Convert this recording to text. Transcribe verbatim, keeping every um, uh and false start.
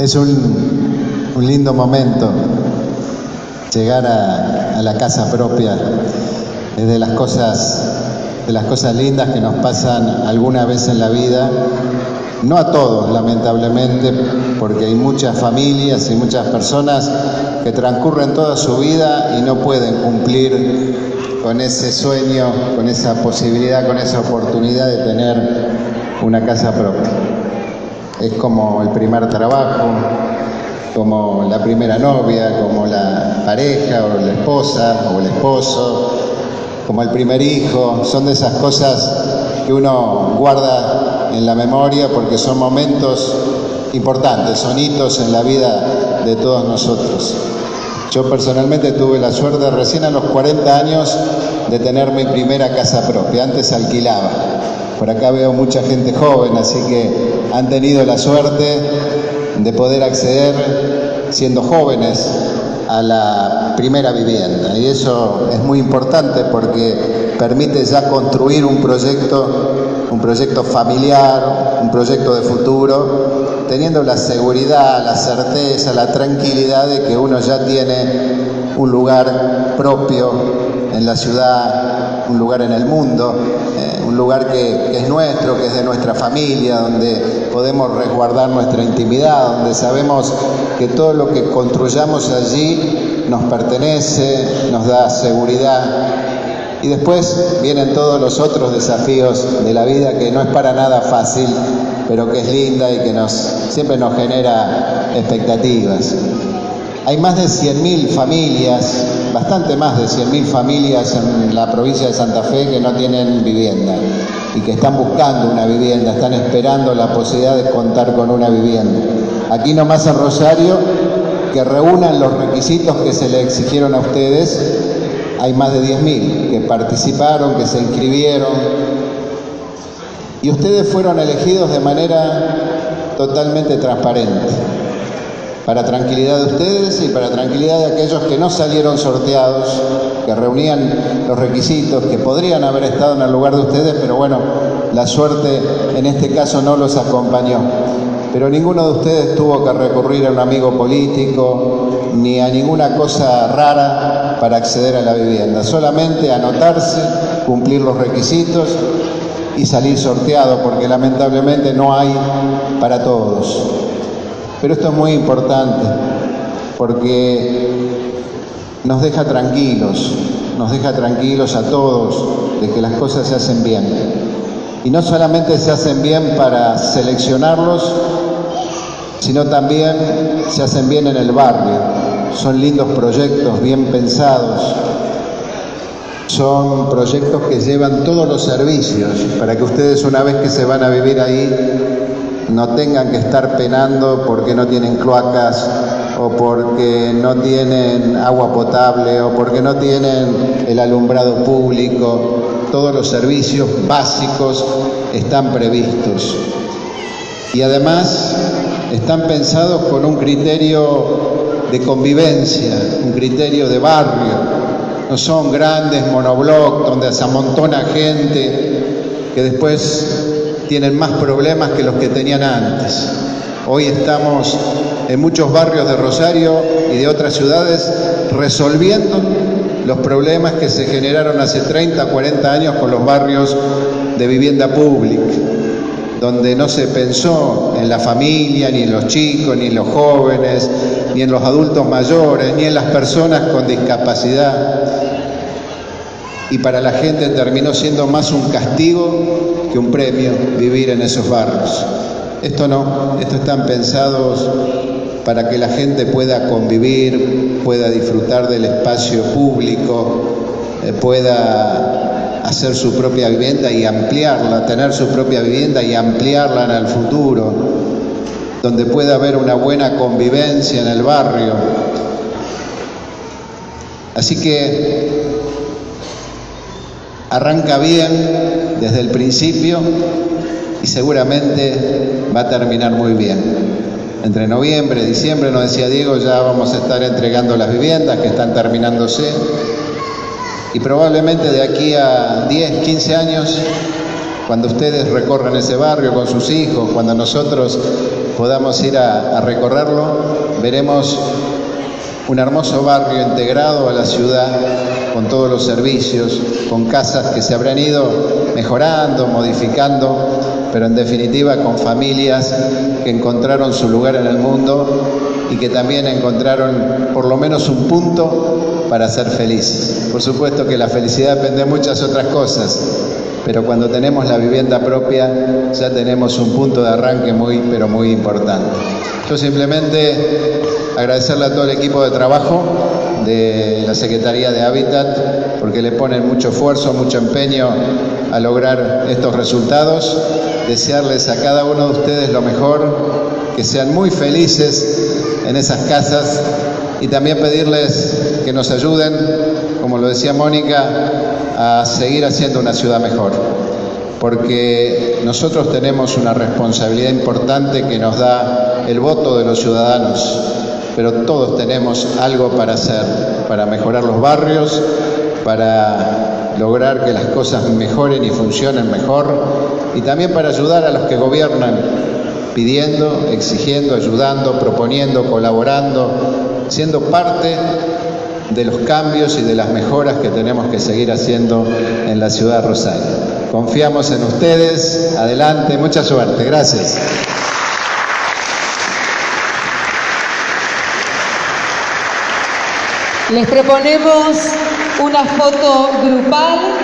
Es un, un lindo momento llegar a, a la casa propia. Es de las cosas, de las cosas lindas que nos pasan alguna vez en la vida. No a todos, lamentablemente, porque hay muchas familias y muchas personas que transcurren toda su vida y no pueden cumplir con ese sueño, con esa posibilidad, con esa oportunidad de tener una casa propia. Es como el primer trabajo, como la primera novia, como la pareja o la esposa o el esposo, como el primer hijo. Son de esas cosas que uno guarda en la memoria porque son momentos importantes, son hitos en la vida de todos nosotros. Yo personalmente tuve la suerte recién a los cuarenta años de tener mi primera casa propia. Antes alquilaba. Por acá veo mucha gente joven, así que han tenido la suerte de poder acceder, siendo jóvenes, a la primera vivienda. Y eso es muy importante porque permite ya construir un proyecto, un proyecto familiar, un proyecto de futuro, teniendo la seguridad, la certeza, la tranquilidad de que uno ya tiene un lugar propio en la ciudad, un lugar en el mundo, eh, un lugar que, que es nuestro, que es de nuestra familia, donde podemos resguardar nuestra intimidad, donde sabemos que todo lo que construyamos allí nos pertenece, nos da seguridad. Y después vienen todos los otros desafíos de la vida, que no es para nada fácil, pero que es linda y que nos, siempre nos genera expectativas. Hay más de cien mil familias, bastante más de cien mil familias en la provincia de Santa Fe que no tienen vivienda y que están buscando una vivienda, están esperando la posibilidad de contar con una vivienda. Aquí nomás en Rosario, que reúnan los requisitos que se le exigieron a ustedes, hay más de diez mil que participaron, que se inscribieron, y ustedes fueron elegidos de manera totalmente transparente, para tranquilidad de ustedes y para tranquilidad de aquellos que no salieron sorteados, que reunían los requisitos, que podrían haber estado en el lugar de ustedes, pero bueno, la suerte en este caso no los acompañó. Pero ninguno de ustedes tuvo que recurrir a un amigo político ni a ninguna cosa rara para acceder a la vivienda. Solamente anotarse, cumplir los requisitos y salir sorteado, porque lamentablemente no hay para todos. Pero esto es muy importante porque nos deja tranquilos, nos deja tranquilos a todos de que las cosas se hacen bien. Y no solamente se hacen bien para seleccionarlos, sino también se hacen bien en el barrio. Son lindos proyectos, bien pensados. Son proyectos que llevan todos los servicios para que ustedes, una vez que se van a vivir ahí, no tengan que estar penando porque no tienen cloacas o porque no tienen agua potable o porque no tienen el alumbrado público. Todos los servicios básicos están previstos. Y además están pensados con un criterio de convivencia, un criterio de barrio. No son grandes monoblocks donde se amontona gente que después tienen más problemas que los que tenían antes. Hoy estamos en muchos barrios de Rosario y de otras ciudades resolviendo los problemas que se generaron hace treinta, cuarenta años con los barrios de vivienda pública, donde no se pensó en la familia, ni en los chicos, ni en los jóvenes, ni en los adultos mayores, ni en las personas con discapacidad. Y para la gente terminó siendo más un castigo que un premio vivir en esos barrios. Esto no, estos están pensados para que la gente pueda convivir, pueda disfrutar del espacio público, eh, pueda hacer su propia vivienda y ampliarla, tener su propia vivienda y ampliarla en el futuro, donde pueda haber una buena convivencia en el barrio. Así que arranca bien desde el principio y seguramente va a terminar muy bien. Entre noviembre y diciembre, nos decía Diego, ya vamos a estar entregando las viviendas que están terminándose. Y probablemente de aquí a diez, quince años, cuando ustedes recorran ese barrio con sus hijos, cuando nosotros podamos ir a, a recorrerlo, veremos un hermoso barrio integrado a la ciudad, con todos los servicios, con casas que se habrán ido mejorando, modificando, pero en definitiva con familias que encontraron su lugar en el mundo y que también encontraron por lo menos un punto para ser felices. Por supuesto que la felicidad depende de muchas otras cosas, pero cuando tenemos la vivienda propia ya tenemos un punto de arranque muy, pero muy importante. Yo simplemente agradecerle a todo el equipo de trabajo de la Secretaría de Hábitat, porque le ponen mucho esfuerzo, mucho empeño a lograr estos resultados. Desearles a cada uno de ustedes lo mejor, que sean muy felices en esas casas, y también pedirles que nos ayuden, como lo decía Mónica, a seguir haciendo una ciudad mejor, porque nosotros tenemos una responsabilidad importante que nos da el voto de los ciudadanos, pero todos tenemos algo para hacer, para mejorar los barrios, para lograr que las cosas mejoren y funcionen mejor, y también para ayudar a los que gobiernan, pidiendo, exigiendo, ayudando, proponiendo, colaborando, siendo parte de los cambios y de las mejoras que tenemos que seguir haciendo en la ciudad de Rosario. Confiamos en ustedes. Adelante, mucha suerte. Gracias. Les proponemos una foto grupal.